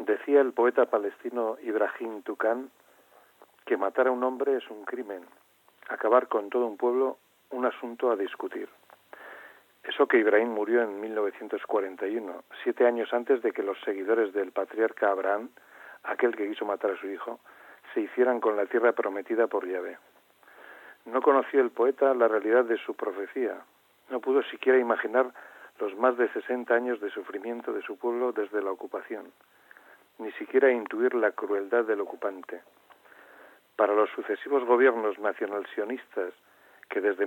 Decía el poeta palestino Ibrahim Tukan que matar a un hombre es un crimen, acabar con todo un pueblo un asunto a discutir. Eso que Ibrahim murió en 1941, 7 años antes de que los seguidores del patriarca Abraham, aquel que quiso matar a su hijo, se hicieran con la tierra prometida por Yahvé. No conoció el poeta la realidad de su profecía, no pudo siquiera imaginar los más de 60 años de sufrimiento de su pueblo desde la ocupación, ni siquiera intuir la crueldad del ocupante. Para los sucesivos gobiernos nacional-sionistas que desde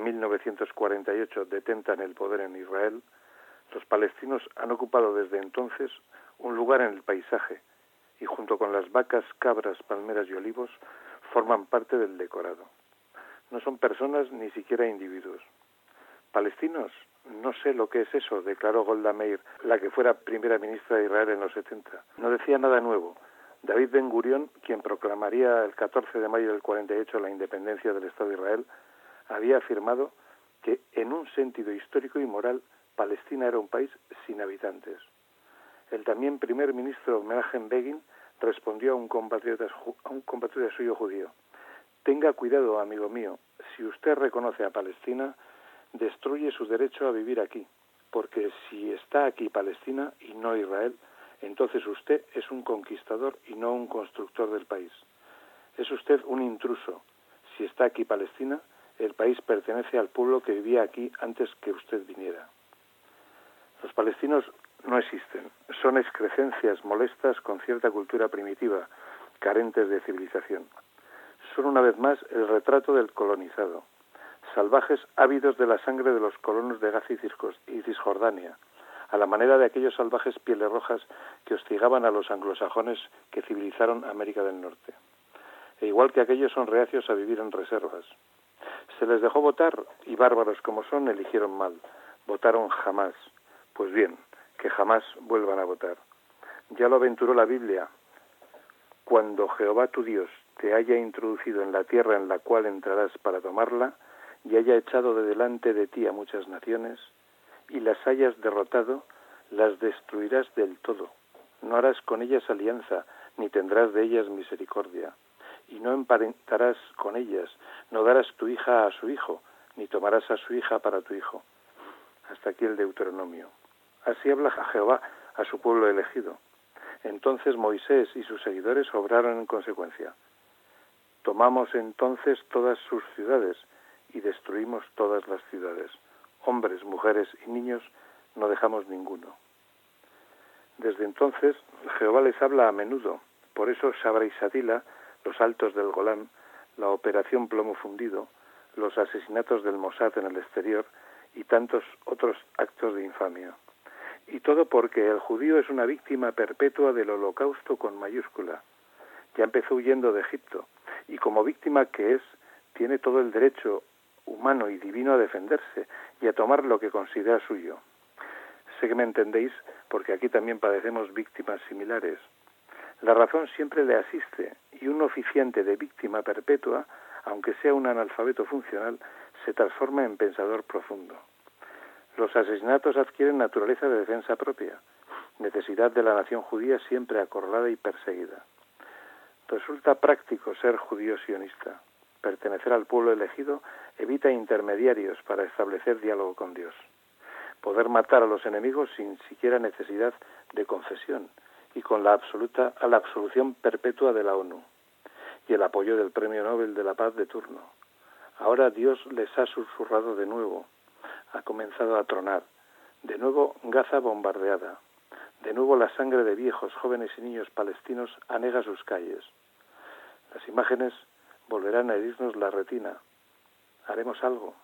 1948 detentan el poder en Israel, los palestinos han ocupado desde entonces un lugar en el paisaje y junto con las vacas, cabras, palmeras y olivos forman parte del decorado. No son personas ni siquiera individuos. Palestinos, no sé lo que es eso, declaró Golda Meir, la que fuera primera ministra de Israel en los 70. No decía nada nuevo. David Ben Gurión, quien proclamaría el 14 de mayo del 48 la independencia del Estado de Israel, había afirmado que en un sentido histórico y moral Palestina era un país sin habitantes. El también primer ministro Menachem Begin respondió a un compatriota suyo judío: tenga cuidado, amigo mío, si usted reconoce a Palestina, destruye su derecho a vivir aquí, porque si está aquí Palestina y no Israel, entonces usted es un conquistador y no un constructor del país. Es usted un intruso. Si está aquí Palestina, el país pertenece al pueblo que vivía aquí antes que usted viniera. Los palestinos no existen. Son excrescencias molestas con cierta cultura primitiva, carentes de civilización. Son una vez más el retrato del colonizado. Salvajes ávidos de la sangre de los colonos de Gaza y Cisjordania, a la manera de aquellos salvajes pieles rojas que hostigaban a los anglosajones que civilizaron América del Norte. E igual que aquellos son reacios a vivir en reservas. Se les dejó votar y bárbaros como son eligieron mal. Votaron jamás. Pues bien, que jamás vuelvan a votar. Ya lo aventuró la Biblia. Cuando Jehová tu Dios te haya introducido en la tierra en la cual entrarás para tomarla, y haya echado de delante de ti a muchas naciones, y las hayas derrotado, las destruirás del todo. No harás con ellas alianza, ni tendrás de ellas misericordia. Y no emparentarás con ellas, no darás tu hija a su hijo, ni tomarás a su hija para tu hijo. Hasta aquí el Deuteronomio. Así habla Jehová a su pueblo elegido. Entonces Moisés y sus seguidores obraron en consecuencia. Tomamos entonces todas sus ciudades y destruimos todas las ciudades. Hombres, mujeres y niños no dejamos ninguno. Desde entonces Jehová les habla a menudo. Por eso Sabra y Sadila, los altos del Golán, la operación Plomo Fundido, los asesinatos del Mossad en el exterior y tantos otros actos de infamia. Y todo porque el judío es una víctima perpetua del holocausto con mayúscula. Ya empezó huyendo de Egipto y como víctima que es, tiene todo el derecho humano y divino a defenderse y a tomar lo que considera suyo. Sé que me entendéis porque aquí también padecemos víctimas similares. La razón siempre le asiste y un oficiante de víctima perpetua, aunque sea un analfabeto funcional, se transforma en pensador profundo. Los asesinatos adquieren naturaleza de defensa propia, necesidad de la nación judía siempre acorralada y perseguida. Resulta práctico ser judío sionista. Pertenecer al pueblo elegido evita intermediarios para establecer diálogo con Dios. Poder matar a los enemigos sin siquiera necesidad de confesión y con la absolución perpetua de la ONU y el apoyo del Premio Nobel de la Paz de turno. Ahora Dios les ha susurrado de nuevo, ha comenzado a tronar, de nuevo Gaza bombardeada, de nuevo la sangre de viejos, jóvenes y niños palestinos anega sus calles. Las imágenes volverán a herirnos la retina. ¿Haremos algo?